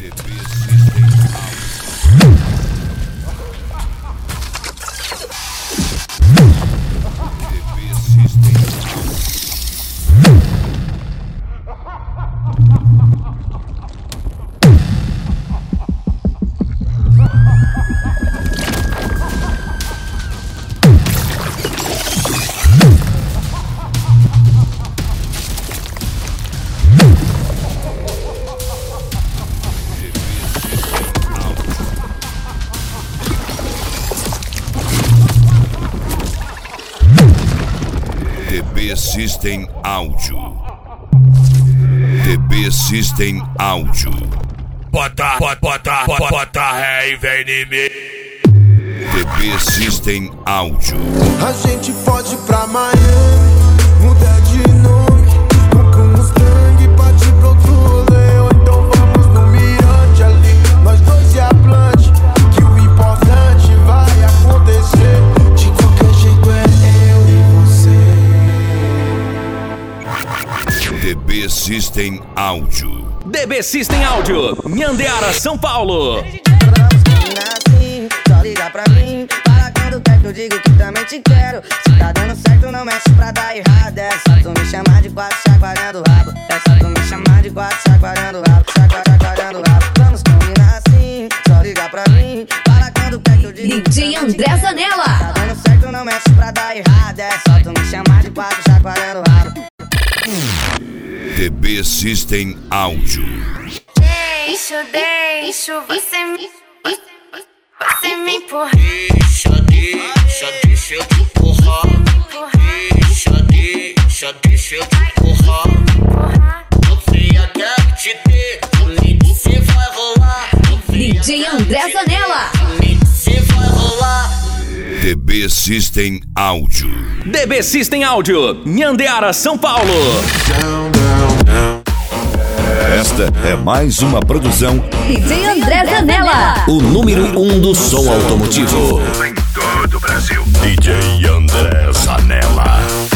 DB System Áudio. DB System Áudio. Bota ré e vem em mim. DB System Áudio. A gente pode ir pra Miami, mudar de nome, compra um Mustang, partir pro outro rolê. Ou então vamos no Mirante ali, nós dois e a Plant, que o importante vai acontecer. De qualquer jeito é eu e você. DB System Áudio. DB System Áudio, Nhandeara, São Paulo. Só liga pra mim, fala quando quer que eu digo que também te quero. Se tá dando certo não mexe pra dar errado. É só tu me chamar de quatro chacoalhando o rabo. É só tu me chamar de quatro chacoalhando o rabo. Chacoalhando o rabo. Vamos combinar assim, só liga pra mim, fala quando quer que eu digo que DJ André Zanella. tá dando certo não mexe pra dar errado. É só tu me chamar de quatro chacoalhando o rabo. DB System Áudio. Deixo você me empurrar. Deixa eu te empurrar. Deixa eu te empurrar. Não sei até te ter, você vai rolar. DJ André Zanella. Você vai rolar. DB System Áudio. DB System Áudio, Nhandeara, São Paulo. Esta é mais uma produção DJ André Zanella. O número 1 do som automotivo. em todo o Brasil. DJ André Zanella.